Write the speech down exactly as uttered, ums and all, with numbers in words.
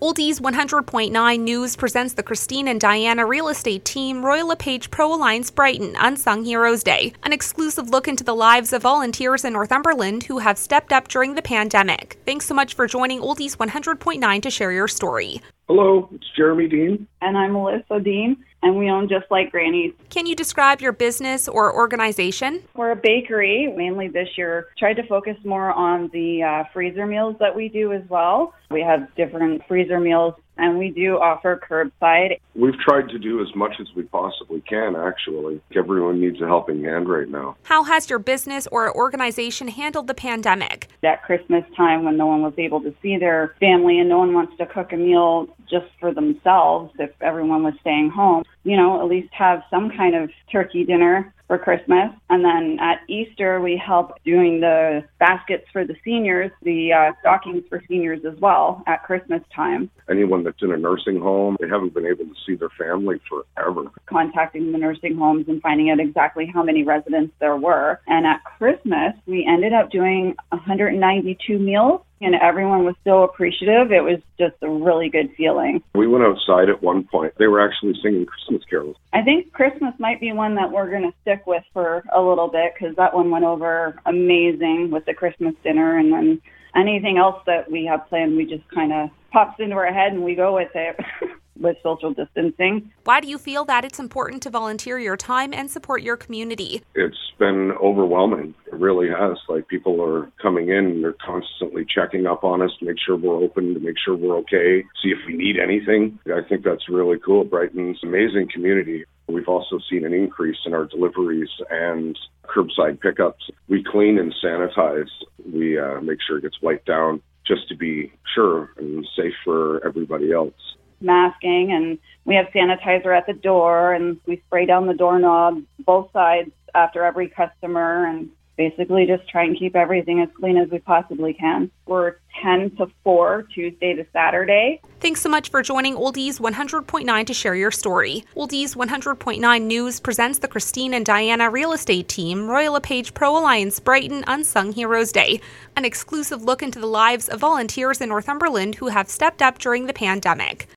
Oldies one hundred point nine News presents the Christine and Diana Real Estate Team Royal LePage Pro Alliance Brighton Unsung Heroes Day, an exclusive look into the lives of volunteers in Northumberland who have stepped up during the pandemic. Thanks so much for joining Oldies one hundred point nine to share your story. Hello, it's Jeremy Dean. And I'm Melissa Dean, and we own Just Like Granny's. Can you describe your business or organization? We're a bakery. Mainly this year, tried to focus more on the uh, freezer meals that we do as well. We have different freezer meals, and we do offer curbside. We've tried to do as much as we possibly can, actually. Everyone needs a helping hand right now. How has your business or organization handled the pandemic? At Christmas time, when no one was able to see their family and no one wants to cook a meal just for themselves, if everyone was staying home, you know, at least have some kind of turkey dinner for Christmas. And then at Easter, we help doing the baskets for the seniors, the uh, stockings for seniors as well at Christmas time. Anyone that's in a nursing home, they haven't been able to see their family forever. Contacting the nursing homes and finding out exactly how many residents there were. And at Christmas, we ended up doing one hundred ninety-two meals. And everyone was so appreciative. It was just a really good feeling. We went outside at one point. They were actually singing Christmas carols. I think Christmas might be one that we're going to stick with for a little bit because that one went over amazing with the Christmas dinner. And then anything else that we have planned, we just kind of pops into our head and we go with it. With social distancing. Why do you feel that it's important to volunteer your time and support your community? It's been overwhelming. It really has. Like, people are coming in and they're constantly checking up on us to make sure we're open, to make sure we're okay, see if we need anything. I think that's really cool. Brighton's an amazing community. We've also seen an increase in our deliveries and curbside pickups. We clean and sanitize. We uh, make sure it gets wiped down just to be sure and safe for everybody else. Masking, and we have sanitizer at the door, and we spray down the doorknob both sides after every customer, and basically just try and keep everything as clean as we possibly can. We're ten to four, Tuesday to Saturday. Thanks so much for joining Oldies one hundred point nine to share your story. Oldies one hundred point nine News presents the Christine and Diana Real Estate Team Royal LePage Pro Alliance Brighton Unsung Heroes Day, an exclusive look into the lives of volunteers in Northumberland who have stepped up during the pandemic.